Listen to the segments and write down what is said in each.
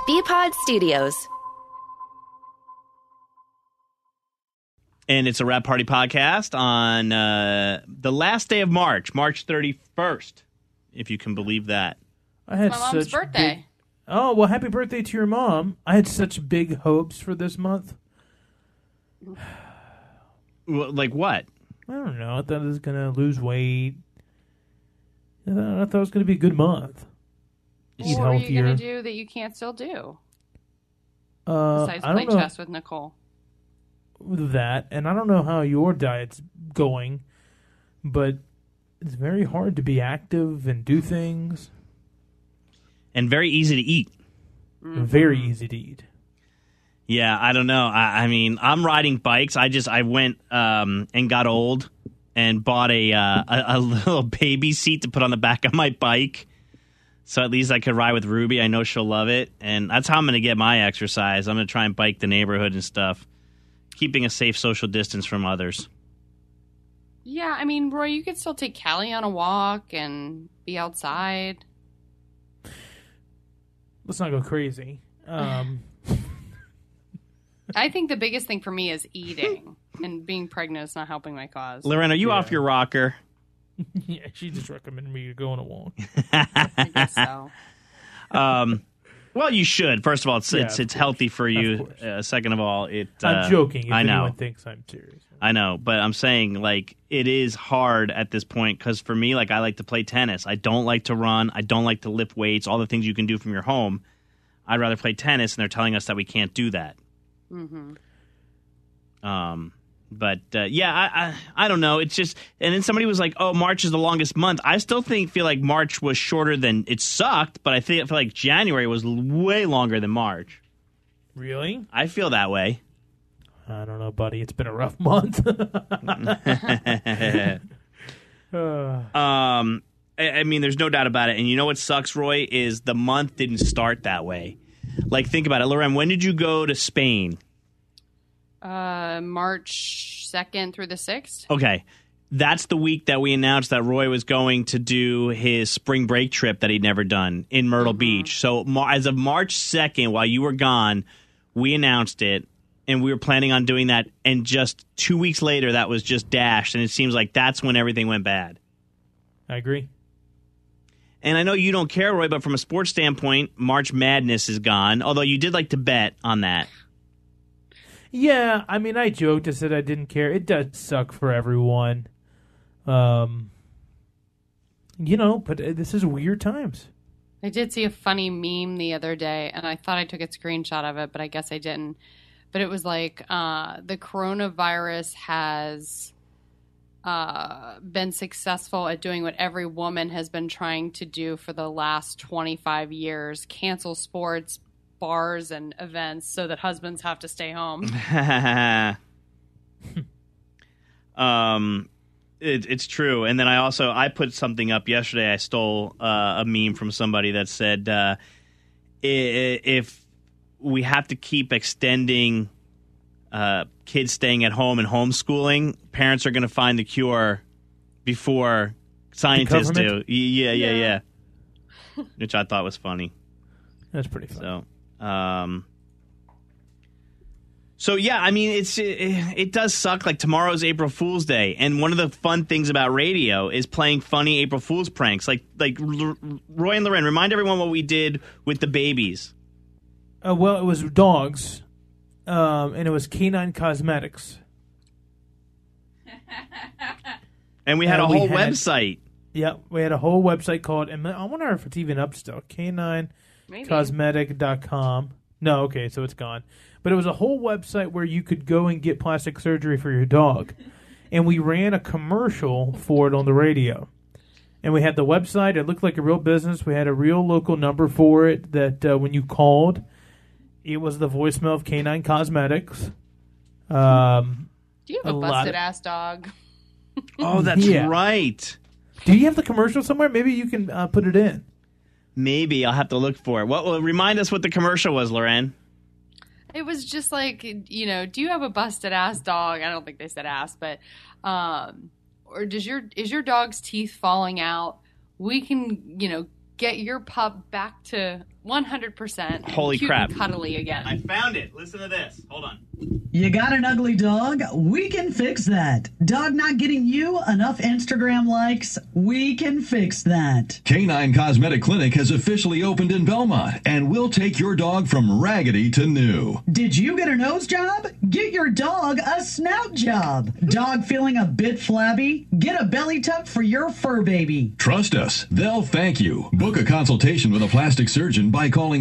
Bpod Studios. And it's a Wrap Party podcast on the last day of March 31st, if you can believe that. I had my mom's such birthday. Oh, well, happy birthday to your mom. I had such big hopes for this month. Like what? I don't know. I thought it was going to lose weight. I thought it was going to be a good month. Eat What are you healthier. going to do that you can't still do? Besides I play don't know chess with Nicole. that, and I don't know how your diet's going, but it's very hard to be active and do things. And very easy to eat. Very easy to eat. Yeah, I don't know. I mean, I'm riding bikes. I went and got old and bought a little baby seat to put on the back of my bike. So at least I could ride with Ruby. I know she'll love it. And that's how I'm going to get my exercise. I'm going to try and bike the neighborhood and stuff, keeping a safe social distance from others. Yeah, I mean, Roy, you could still take Callie on a walk and be outside. Let's not go crazy. I think the biggest thing for me is eating, and being pregnant is not helping my cause. Loren, are you off your rocker? Yeah, she just recommended me to go on a walk. I guess so. Well, you should. First of all, it's course. healthy for you. course. Second of all, I'm joking if I know. anyone thinks I'm serious. I know, but I'm saying, like, it is hard at this point because for me, like, I like to play tennis. I don't like to run. I don't like to lift weights, all the things you can do from your home. I'd rather play tennis, and they're telling us that we can't do that. Mm-hmm. But I don't know. It's just, and then somebody was like, "Oh, March is the longest month." I still feel like March was shorter than it sucked, but I feel like January was way longer than March. Really? I feel that way. I don't know, buddy. It's been a rough month. I mean, there's no doubt about it. And you know what sucks, Roy, is the month didn't start that way. Like, think about it. Loren, when did you go to Spain? March 2nd through the 6th. Okay. That's the week that we announced that Roy was going to do his spring break trip that he'd never done in Myrtle Beach. So as of March 2nd, while you were gone, we announced it, and we were planning on doing that. And just 2 weeks later, that was just dashed. And it seems like that's when everything went bad. I agree. And I know you don't care, Roy, but from a sports standpoint, March Madness is gone. Although you did like to bet on that. Yeah, I mean, I joked. I said I didn't care. It does suck for everyone. But this is weird times. I did see a funny meme the other day, and I thought I took a screenshot of it, but I guess I didn't. But it was like the coronavirus has been successful at doing what every woman has been trying to do for the last 25 years, cancel sports, bars, and events so that husbands have to stay home. It's true. And then I put something up yesterday. I stole a meme from somebody that said, if we have to keep extending kids staying at home and homeschooling, parents are going to find the cure before scientists do. Yeah. Which I thought was funny. That's pretty funny. So yeah, I mean, it does suck. Like, tomorrow's April Fool's Day, and one of the fun things about radio is playing funny April Fool's pranks. Like Roy and Loren, remind everyone what we did with the babies. Well, it was dogs, and it was Canine Cosmetics. And we had a whole website. Yeah, we had a whole website called, and I wonder if it's even up still, caninecosmetic.com. No, okay, so it's gone. But it was a whole website where you could go and get plastic surgery for your dog. And we ran a commercial for it on the radio. And we had the website. It looked like a real business. We had a real local number for it that when you called, it was the voicemail of Canine Cosmetics. Do you have a busted-ass dog? Oh, that's right. Do you have the commercial somewhere? Maybe you can put it in. Maybe. I'll have to look for it. Remind us what the commercial was, Loren. It was just like, do you have a busted-ass dog? I don't think they said ass, but... or is your dog's teeth falling out? We can, get your pup back to 100% Holy cute crap. and cuddly again. I found it. Listen to this. Hold on. You got an ugly dog? We can fix that. Dog not getting you enough Instagram likes? We can fix that. Canine Cosmetic Clinic has officially opened in Belmont and will take your dog from raggedy to new. Did you get a nose job? Get your dog a snout job. Dog feeling a bit flabby? Get a belly tuck for your fur baby. Trust us, they'll thank you. Book a consultation with a plastic surgeon by calling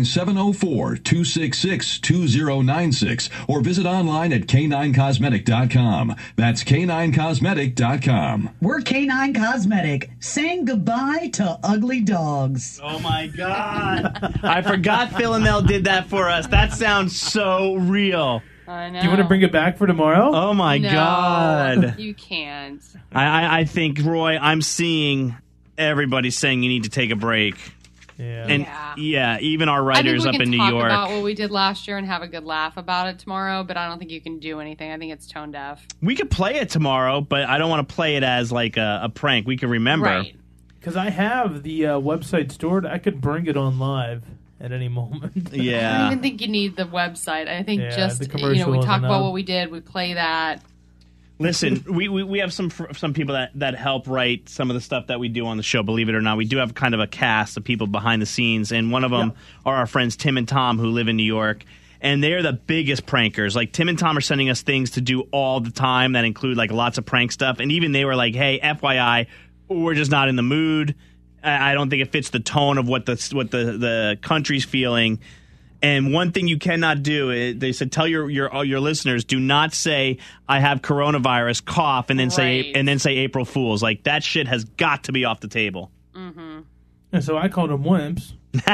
704-266-2096 or visit online at caninecosmetic.com. That's caninecosmetic.com. We're Canine Cosmetic, saying goodbye to ugly dogs. Oh my God. I forgot Phil and Mel did that for us. That sounds so real. I know. Do you want to bring it back for tomorrow? Oh my No, God. You can't. I think, Roy, I'm seeing everybody saying you need to take a break. Yeah. And Yeah. even our I think writers we up can in New talk York. about what we did last year and have a good laugh about it tomorrow, but I don't think you can do anything. I think it's tone deaf. We could play it tomorrow, but I don't want to play it as like a prank. We can remember. Right. Because I have the website stored. I could bring it on live at any moment. I don't Yeah. even think you need the website. I think Yeah, just, the commercial we is talk about enough. what we did, we play that. Listen, we have some people that help write some of the stuff that we do on the show. Believe it or not, we do have kind of a cast of people behind the scenes, and one of them are our friends Tim and Tom who live in New York, and they're the biggest prankers. Like Tim and Tom are sending us things to do all the time that include like lots of prank stuff, and even they were like, "Hey, FYI, we're just not in the mood. I don't think it fits the tone of what the country's feeling." And one thing you cannot do, they said, tell your listeners, do not say I have coronavirus, cough, and then say April Fools. Like that shit has got to be off the table. Mm-hmm. And so I called them wimps.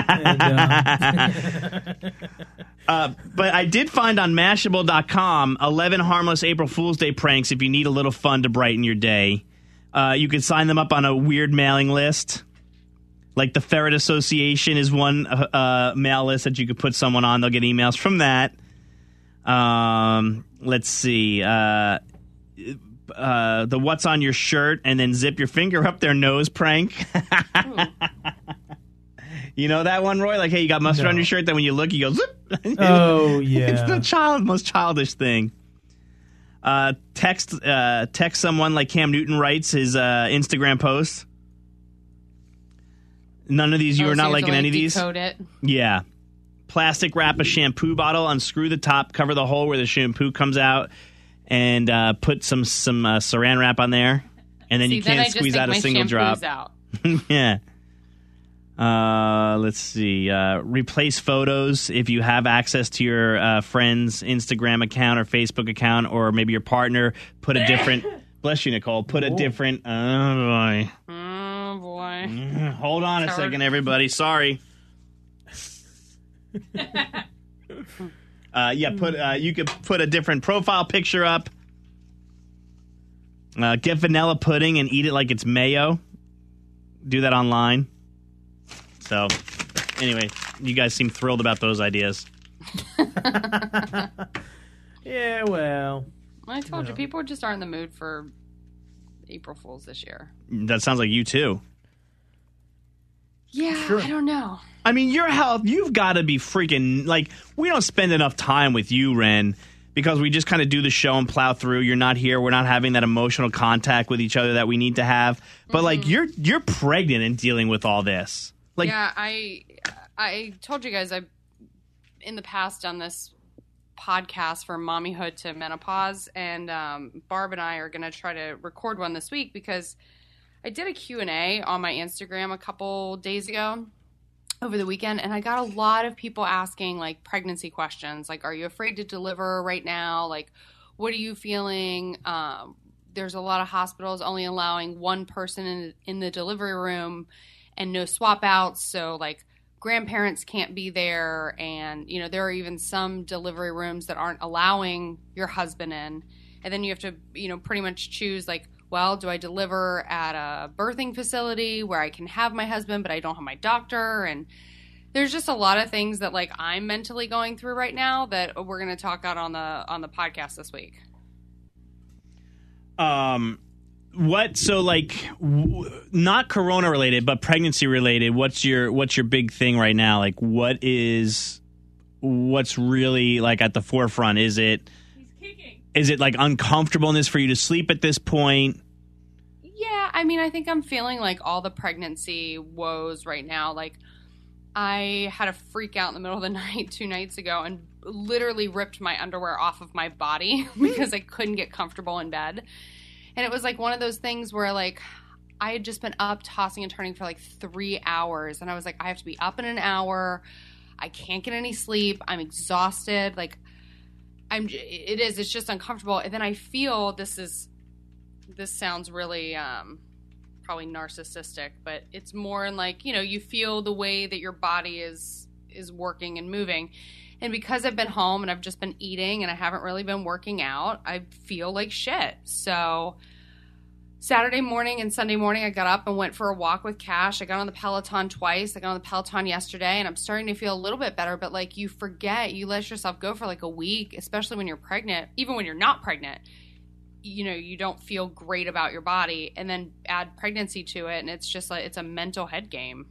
And, But I did find on Mashable.com 11 harmless April Fool's Day pranks if you need a little fun to brighten your day. You can sign them up on a weird mailing list. Like the Ferret Association is one mail list that you could put someone on. They'll get emails from that. Let's see. The what's on your shirt and then zip your finger up their nose prank. You know that one, Roy? Like, hey, you got mustard on your shirt. Then when you look, you go zip. oh, yeah. It's the most childish thing. Text someone like Cam Newton writes his Instagram post. None of these, you are not liking any of these. Decode it. Yeah. Plastic wrap a shampoo bottle, unscrew the top, cover the hole where the shampoo comes out, and put some saran wrap on there. And then you can't squeeze out a single drop. Out. Yeah. Let's see. Replace photos if you have access to your friend's Instagram account or Facebook account, or maybe your partner. Put a different. Bless you, Nicole. Put a different. Oh boy. Oh boy. Hold on a second, everybody. Sorry. You could put a different profile picture up. Get vanilla pudding and eat it like it's mayo. Do that online. So, anyway, you guys seem thrilled about those ideas. Yeah, well. I told you, people just aren't in the mood for April Fools this year. That sounds like you too. Yeah, Sure. I don't know. I mean, your health, you've got to be freaking, like, we don't spend enough time with you, Ren, because we just kind of do the show and plow through. You're not here. We're not having that emotional contact with each other that we need to have. But, like, you're pregnant and dealing with all this. Like, Yeah, I told you guys I've in the past done this podcast for mommyhood to menopause, and Barb and I are going to try to record one this week because I did a Q&A on my Instagram a couple days ago over the weekend, and I got a lot of people asking like pregnancy questions, like, are you afraid to deliver right now? Like, what are you feeling? There's a lot of hospitals only allowing one person in the delivery room and no swap outs. So like grandparents can't be there. And, you know, there are even some delivery rooms that aren't allowing your husband in. And then you have to, you know, pretty much choose like, well, do I deliver at a birthing facility where I can have my husband, but I don't have my doctor? And there's just a lot of things that like I'm mentally going through right now that we're going to talk about on the podcast this week. So like not corona related but pregnancy related, what's your big thing right now? Like what's really like at the forefront? Is it like uncomfortableness for you to sleep at this point? Yeah, I mean, I think I'm feeling like all the pregnancy woes right now. Like I had a freak out in the middle of the night 2 nights ago and literally ripped my underwear off of my body because I couldn't get comfortable in bed. And it was like one of those things where like I had just been up tossing and turning for like 3 hours. And I was like, I have to be up in an hour. I can't get any sleep. I'm exhausted. Like it's just uncomfortable. And then I feel this sounds really probably narcissistic, but it's more in like, you feel the way that your body is working and moving. And because I've been home and I've just been eating and I haven't really been working out, I feel like shit. So Saturday morning and Sunday morning, I got up and went for a walk with Cash. I got on the Peloton twice. I got on the Peloton yesterday, and I'm starting to feel a little bit better. But, like, you forget. You let yourself go for, like, a week, especially when you're pregnant. Even when you're not pregnant, you don't feel great about your body. And then add pregnancy to it, and it's just like it's a mental head game.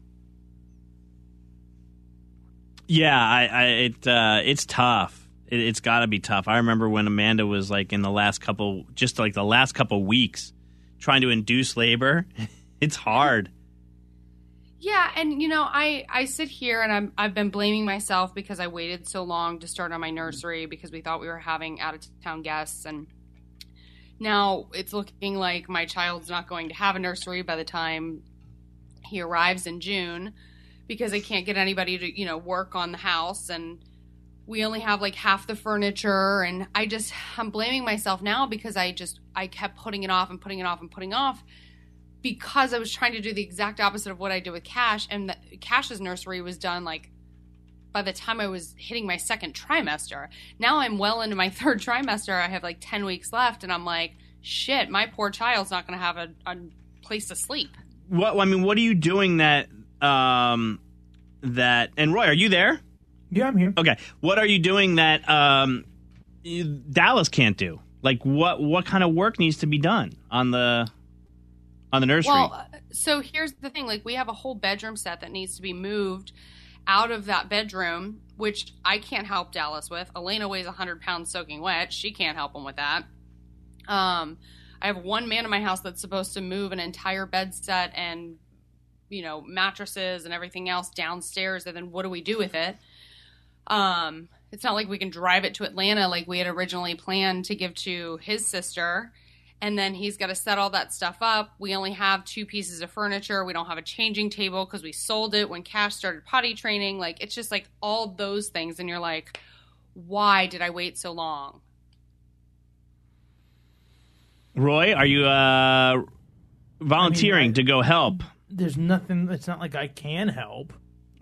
Yeah, it's tough. It's got to be tough. I remember when Amanda was, like, in the last couple weeks, trying to induce labor. It's hard. Yeah, and I sit here and I've been blaming myself because I waited so long to start on my nursery because we thought we were having out of town guests, and now it's looking like my child's not going to have a nursery by the time he arrives in June because I can't get anybody to work on the house, and we only have like half the furniture, and I'm blaming myself now because I kept putting it off and putting it off and putting off because I was trying to do the exact opposite of what I did with Cash, and Cash's nursery was done like by the time I was hitting my second trimester. Now I'm well into my third trimester. I have like 10 weeks left, and I'm like, shit, my poor child's not going to have a place to sleep. What are you doing that and Roy, are you there? Yeah, I'm here. Okay. What are you doing that Dallas can't do? Like, what kind of work needs to be done on the nursery? Well, so here's the thing. Like, we have a whole bedroom set that needs to be moved out of that bedroom, which I can't help Dallas with. Elena weighs 100 pounds soaking wet. She can't help him with that. I have one man in my house that's supposed to move an entire bed set and, mattresses and everything else downstairs. And then what do we do with it? It's not like we can drive it to Atlanta like we had originally planned to give to his sister. And then he's got to set all that stuff up. We only have 2 pieces of furniture. We don't have a changing table because we sold it when Cash started potty training. Like, it's just like all those things. And you're like, why did I wait so long? Roy, are you volunteering to go help? There's nothing. It's not like I can help.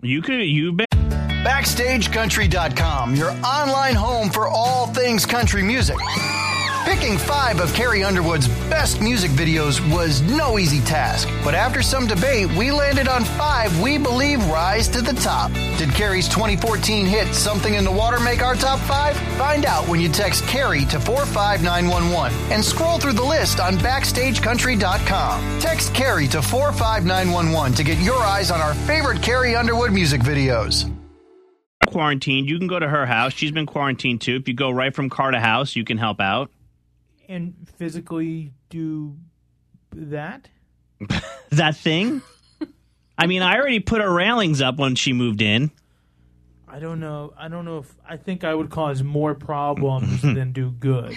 BackstageCountry.com, your online home for all things country music. Picking 5 of Carrie Underwood's best music videos was no easy task, but after some debate, we landed on 5 we believe rise to the top. Did Carrie's 2014 hit Something in the Water make our top 5? Find out when you text Carrie to 45911 and scroll through the list on BackstageCountry.com. Text Carrie to 45911 to get your eyes on our favorite Carrie Underwood music videos. Quarantined, you can go to her house. She's been quarantined too. If you go right from car to house, you can help out. And physically do that? That thing? I mean, I already put her railings up when she moved in. I don't know if I think I would cause more problems than do good.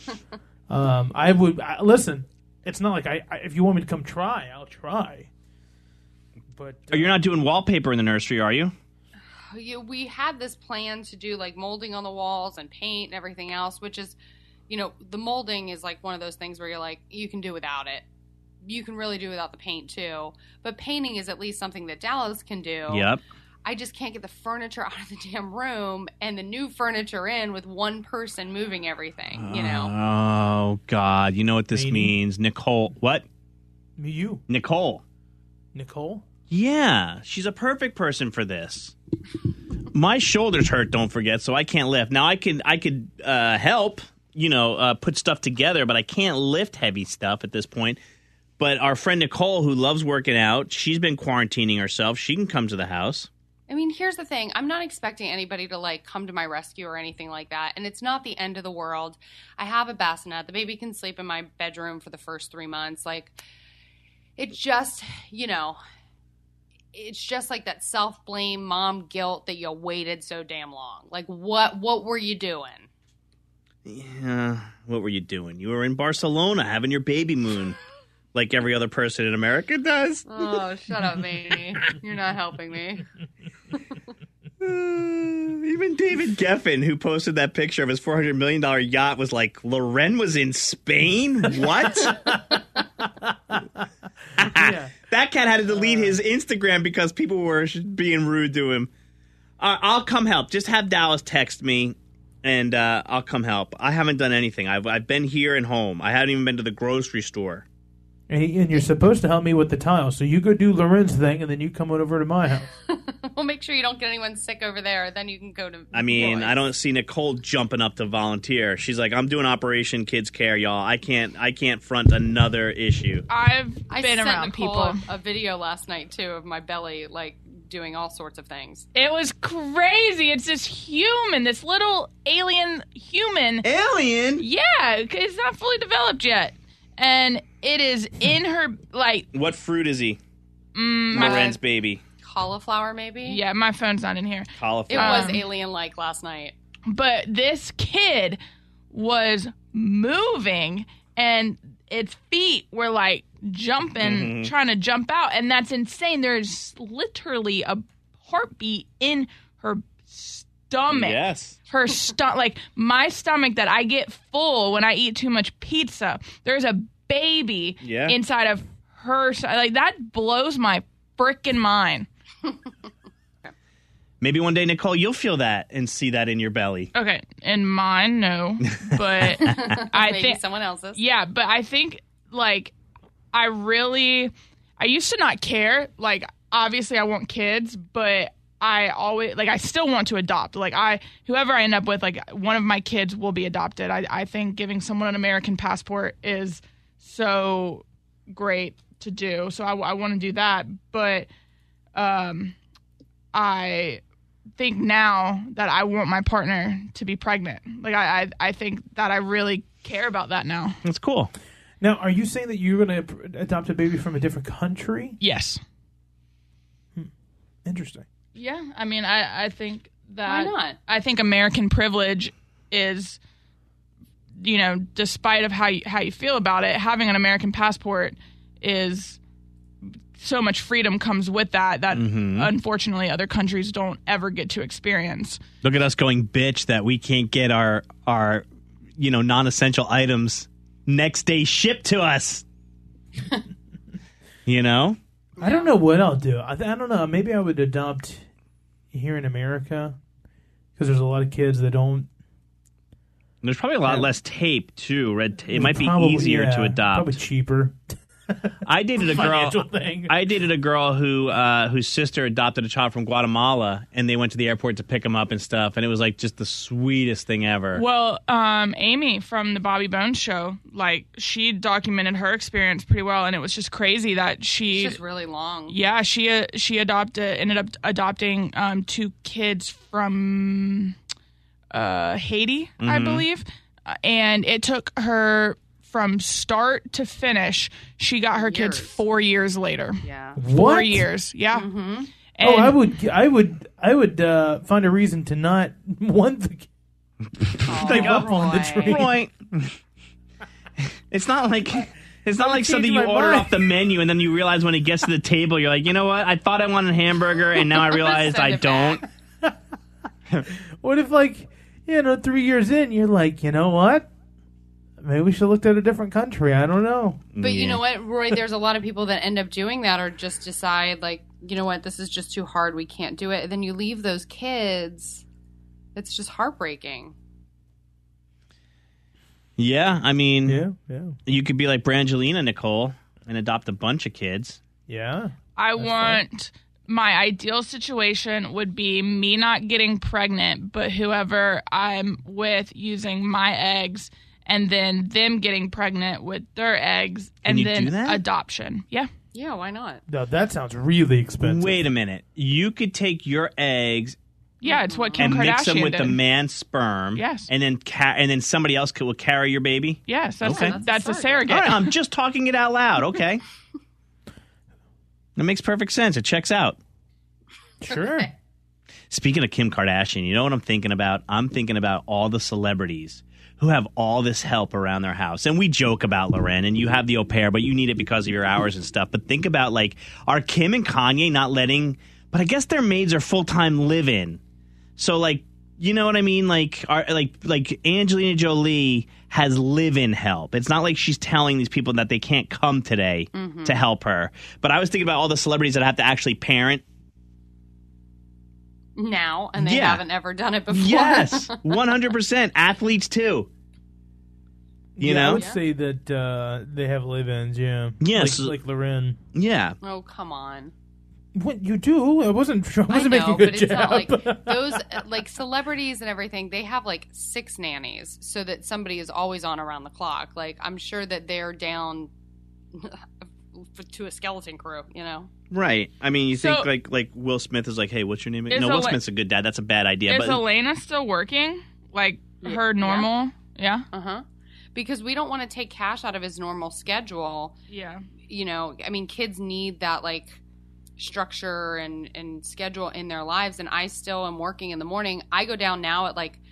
Listen, it's not like I if you want me to come try, I'll try. But you're not doing wallpaper in the nursery, are you? We had this plan to do like molding on the walls and paint and everything else, which is, the molding is like one of those things where you're like, you can do without it. You can really do without the paint too. But painting is at least something that Dallas can do. Yep. I just can't get the furniture out of the damn room and the new furniture in with one person moving everything, Oh, God. You know what this means. Nicole. What? You. Nicole? Yeah. She's a perfect person for this. My shoulders hurt, don't forget, so I can't lift. Now, I could help. put stuff together, but I can't lift heavy stuff at this point. But our friend Nicole, who loves working out, she's been quarantining herself. She can come to the house. I mean, here's the thing. I'm not expecting anybody to, like, come to my rescue or anything like that. And it's not the end of the world. I have a bassinet. The baby can sleep in my bedroom for the first 3 months. Like, it's just, it's just like that self-blame, mom guilt that you waited so damn long. Like, what were you doing? Yeah, what were you doing? You were in Barcelona having your baby moon. Like every other person in America does. Oh, shut up, Manny. You're not helping me. Even David Geffen, who posted that picture of his $400 million yacht, was like, Loren was in Spain? What? That cat had to delete his Instagram because people were being rude to him. I'll come help. Just have Dallas text me, and I'll come help. I haven't done anything. I've been here and home. I haven't even been to the grocery store. And you're supposed to help me with the tile, so you go do Loren's thing, and then you come over to my house. We'll make sure you don't get anyone sick over there. Then you can go to. I mean, Roy's. I don't see Nicole jumping up to volunteer. She's like, I'm doing Operation Kids Care, y'all. I can't front another issue. I sent around Nicole people. a video last night too of my belly, like doing all sorts of things. It was crazy. It's this human, this little alien human. Alien? Yeah, it's not fully developed yet. And it is in her, like... What fruit is he? Loren's baby. Cauliflower, maybe? Yeah, my phone's not in here. It Cauliflower. was alien-like last night. But this kid was moving, and its feet were, like, jumping, trying to jump out. And that's insane. There's literally a heartbeat in her stomach. Yes. Her stomach, like my stomach that I get full when I eat too much pizza. There's a baby inside of her. Like, that blows my freaking mind. Maybe one day, Nicole, you'll feel that and see that in your belly. Okay, in mine, no, but I Maybe think someone else's. Yeah, but I think I used to not care. Like, obviously, I want kids, but I always I still want to adopt. Like, whoever I end up with, like, one of my kids will be adopted. I think giving someone an American passport is so great to do. So I want to do that. But I think now that I want my partner to be pregnant. Like, I think that I really care about that now. That's cool. Now, are you saying that you're going to adopt a baby from a different country? Yes. Interesting. Yeah, I mean, I think that... Why not? I think American privilege is, despite of how you feel about it, having an American passport is... so much freedom comes with that unfortunately other countries don't ever get to experience. Look at us going bitch that we can't get our non-essential items next day shipped to us. I don't know what I'll do. I don't know. Maybe I would adopt here in America because there's a lot of kids that don't. There's probably a lot less tape too. Red tape. It might be Probably, easier to adopt. Probably cheaper. I dated a girl. Financial thing. I dated a girl whose sister adopted a child from Guatemala, and they went to the airport to pick him up and stuff, and it was like just the sweetest thing ever. Well, Amy from the Bobby Bones show, like, she documented her experience pretty well, and it was just crazy that she... It's just really long. Yeah, she ended up adopting 2 kids from Haiti, I believe, and it took her... From start to finish, she got her kids 4 years later. Yeah. 4 years. Yeah. Mm-hmm. And I would find a reason to not want the give up on the tree. Point. It's not like something changed you my order mind. off the menu and then you realize when it gets to the table, you're like, you know what? I thought I wanted a hamburger and now I realized Send I it don't. back. What if, 3 years in, you're like, you know what? Maybe we should have looked at a different country. I don't know. But you know what, Roy? There's a lot of people that end up doing that or just decide, like, you know what, this is just too hard. We can't do it. And then you leave those kids. It's just heartbreaking. Yeah, I mean, Yeah. you could be like Brangelina, Nicole, and adopt a bunch of kids. Yeah. I want my ideal situation would be me not getting pregnant, but whoever I'm with using my eggs and then them getting pregnant with their eggs, Can and you then do that? adoption. Yeah. Yeah, why not? No, that sounds really expensive. Wait a minute. You could take your eggs Yeah, it's what Kim and Kardashian mix them with did. the man's sperm. Yes. And then somebody else will carry your baby. Yes, that's Okay. that's a surrogate. All right, I'm just talking it out loud. Okay. That makes perfect sense. It checks out. Sure. Speaking of Kim Kardashian, you know what I'm thinking about? I'm thinking about all the celebrities who have all this help around their house. And we joke about Loren, and you have the au pair, but you need it because of your hours and stuff. But think about, like, are Kim and Kanye not letting... But I guess their maids are full-time live-in. So, like, you know what I mean? Like, like Angelina Jolie has live-in help. It's not like she's telling these people that they can't come today to help her. But I was thinking about all the celebrities that have to actually parent. Now, and they Yeah. haven't ever done it before. Yes, 100%. Athletes, too. You I know? would say that they have live-ins, yeah. Yes. Like Loren. Yeah. Oh, come on. What, you do? I wasn't I know, making a good but it's not job. like those like celebrities and everything. They have like 6 nannies, so that somebody is always on around the clock. Like I'm sure that they're down to a skeleton crew. You know, Right. I mean, you So- think like Will Smith is like, hey, what's your name? Is No, Will Ele- Smith's a good dad. That's a bad idea. Is But Elena still working? Like her Yeah. normal? Yeah. because we don't want to take cash out of his normal schedule. Yeah. You know, I mean, kids need that like structure and schedule in their lives, and I still am working in the morning. I go down now at like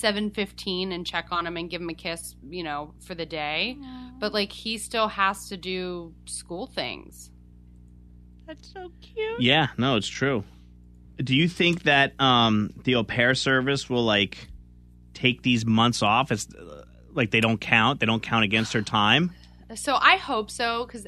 7:15 and check on him and give him a kiss, you know, for the day. But like he still has to do school things. That's so cute. yeah, no, it's true. Do you think that the au pair service will like take these months off? It's like they don't count against her time. So I hope so, because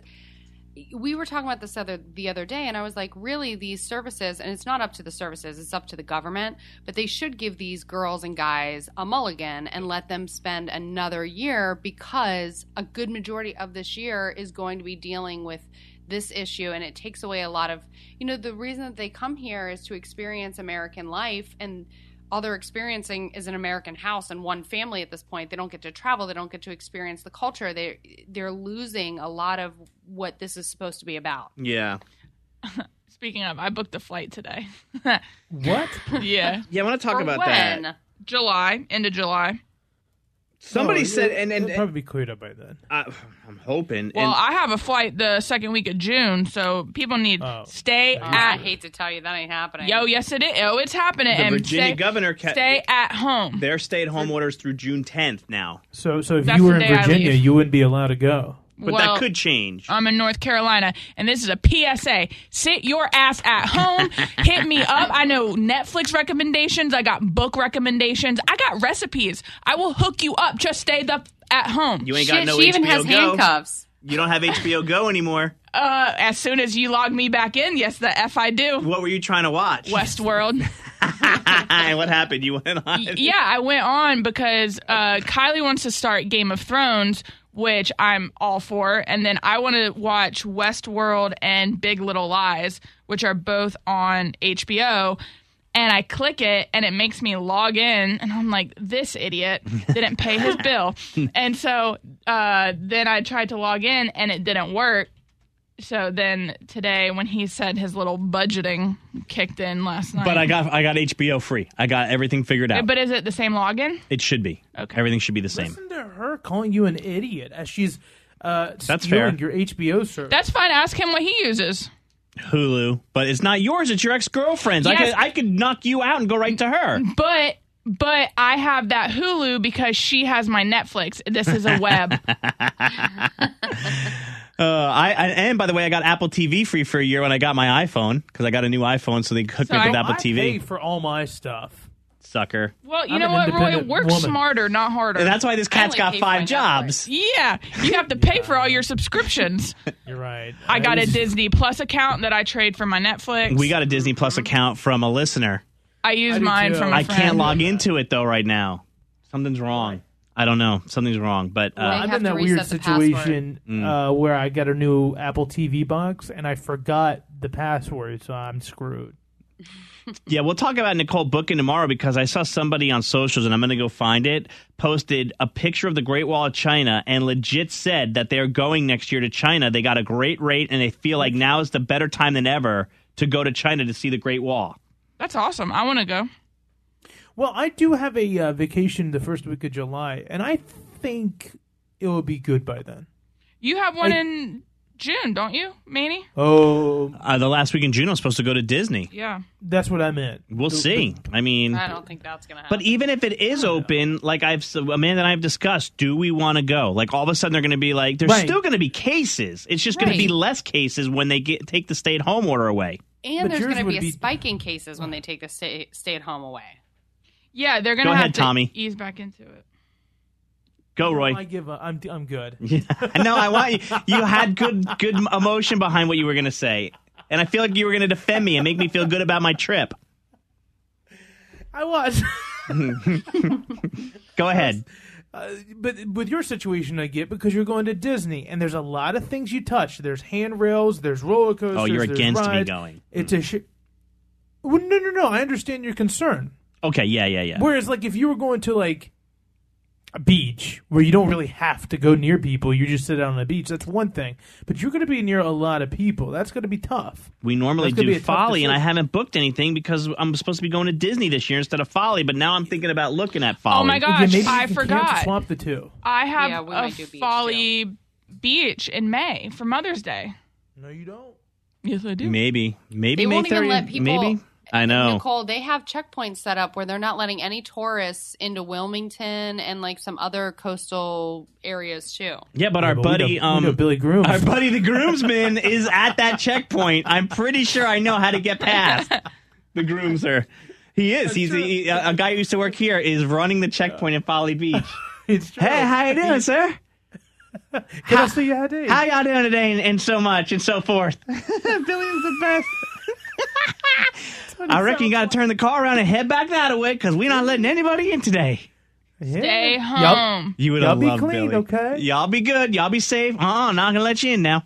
we were talking about this the other day, and I was like, really, these services, and it's not up to the services, it's up to the government, but they should give these girls and guys a mulligan and let them spend another year, because a good majority of this year is going to be dealing with this issue, and it takes away a lot of, you know, the reason that they come here is to experience American life, and all they're experiencing is an American house and one family at this point. They don't get to travel. They don't get to experience the culture. They're losing a lot of what this is supposed to be about. Yeah. Speaking of, I booked a flight today. What? Yeah. Yeah, I want to talk For about when? that. July, end of July. Somebody Oh, said, it'll and probably be cleared up by then. I'm hoping. Well, and I have a flight the second week of June, so people need Oh. stay Oh, I at. hate to tell you that ain't happening. Yo, yes it is. Oh, it's happening. the and Virginia stay, governor stay at home. their stay-at-home orders through June 10th now, So if That's you were the in day I Virginia, leave. you wouldn't be allowed to go. but Well, that could change. I'm in North Carolina, and this is a PSA. Sit your ass at home. Hit me up. I know Netflix recommendations. I got book recommendations. I got recipes. I will hook you up. Just stay at home. You ain't Shit, got no she HBO even has Go. handcuffs. You don't have HBO Go anymore. As soon as you log me back in, yes, the F I do. What were you trying to watch? Westworld. What happened? You went on. Yeah, I went on because Kylie wants to start Game of Thrones, which I'm all for. And then I want to watch Westworld and Big Little Lies, which are both on HBO. And I click it, and it makes me log in. And I'm like, this idiot didn't pay his bill. And so then I tried to log in, and it didn't work. So then today, when he said his little budgeting kicked in last night. But I got HBO free. I got everything figured out. But is it the same login? It should be. Okay. Everything should be the same. Listen to her calling you an idiot as she's fair. stealing your HBO service. That's fine. Ask him what he uses. Hulu, but it's not yours. It's your ex-girlfriend's. Yes. I could knock you out and go right to her. But I have that Hulu because she has my Netflix. This is a web. And by the way, I got Apple TV free for a year when I got my iPhone because I got a new iPhone, so they hooked me up with Apple I TV. pay for all my stuff. Sucker. Well, you I'm know an what, Roy? independent Work woman. smarter, not harder. And that's why this cat's only got pay for my 5 jobs. Yeah, you have to pay for all your subscriptions. You're right. I got a Disney Plus account that I trade for my Netflix. We got a Disney Plus account from a listener. I use I do mine too. from a I friend. can't log into it though right now. Something's wrong. I don't know. Something's wrong. But They I'm have in to that weird reset the password. situation where I got a new Apple TV box and I forgot the password, so I'm screwed. Yeah, we'll talk about Nicole booking tomorrow because I saw somebody on socials, and I'm going to go find it, posted a picture of the Great Wall of China and legit said that they're going next year to China. They got a great rate, and they feel like now is the better time than ever to go to China to see the Great Wall. That's awesome. I want to go. Well, I do have a vacation the first week of July, and I think it will be good by then. You have one in June, don't you, Manny? Oh, The last week in June, I'm supposed to go to Disney. Yeah. that's what I meant. We'll see. I mean, I don't think that's going to happen. but even if it is open, like Amanda and I have discussed, do we want to go? Like all of a sudden they're going to be like, there's Right. still going to be cases. It's just going to be Right. less cases when they take the stay-at-home order away. And But there's yours going to would be a be- spike in cases when they take the stay-at-home away. Yeah, they're going Go to have ahead, to Tommy. ease back into it. Go, Roy. I give up. I'm good. No, I want you had good emotion behind what you were going to say. And I feel like you were going to defend me and make me feel good about my trip. I was. Go ahead. But with your situation, I get because you're going to Disney, and there's a lot of things you touch. There's handrails, there's roller coasters. Oh, you're there's against me rides. going. It's a shit. Well, no. I understand your concern. Okay, yeah. Whereas, like, if you were going to like a beach where you don't really have to go near people, you just sit out on the beach. That's one thing. But you're going to be near a lot of people. That's going to be tough. We normally That's gonna be do a tough Folly, and I decision. haven't booked anything because I'm supposed to be going to Disney this year instead of Folly, but now I'm thinking about looking at Folly. Oh my Yeah, gosh, maybe you I can forgot. swap the two. I have Yeah, we a might do beach, Folly Beach in May for Mother's Day. No, you don't. Yes, I do. Maybe They May won't even 30th. let people. Maybe. I know. Nicole, they have checkpoints set up where they're not letting any tourists into Wilmington and like some other coastal areas too. Yeah, but our Yeah, buddy, we know Billy Groom. our buddy the groomsman is at that checkpoint. I'm pretty sure I know how to get past the groomser. He is. He's a guy who used to work here. Is running the checkpoint in Folly Beach. It's true. Hey, how you doing, sir? Can I see your ID? How y'all doing today, and so much and so forth. Billy is the best. I reckon you got to turn the car around and head back that way because we're not letting anybody in today. Yeah. Stay home. You would Y'all have be loved clean, Billy. okay? Y'all be good. Y'all be safe. Not gonna let you in now.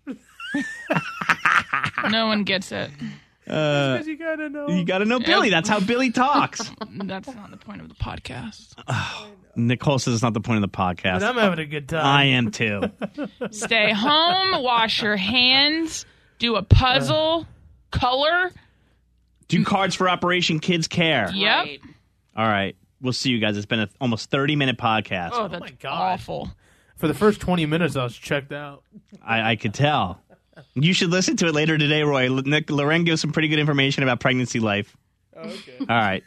No one gets it. Because you gotta know. You got to know Billy. That's how Billy talks. That's not the point of the podcast. Nicole says it's not the point of the podcast. But I'm having a good time. I am too. Stay home, wash your hands, do a puzzle, color. Do cards for Operation Kids Care. Yep. Right. All right. We'll see you guys. It's been an almost 30-minute podcast. Oh, that's my God. awful. For the first 20 minutes, I was checked out. I could tell. You should listen to it later today, Roy. Loren gives some pretty good information about pregnancy life. Okay. All right.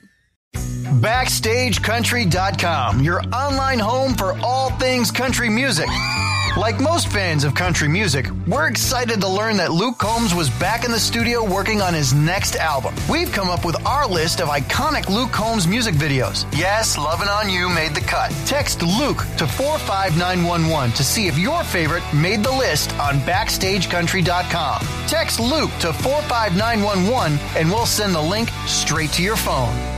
BackstageCountry.com, your online home for all things country music. Like most fans of country music, we're excited to learn that Luke Combs was back in the studio working on his next album. We've come up with our list of iconic Luke Combs music videos. Yes, Lovin' On You made the cut. Text Luke to 45911 to see if your favorite made the list on BackstageCountry.com. Text Luke to 45911 and we'll send the link straight to your phone.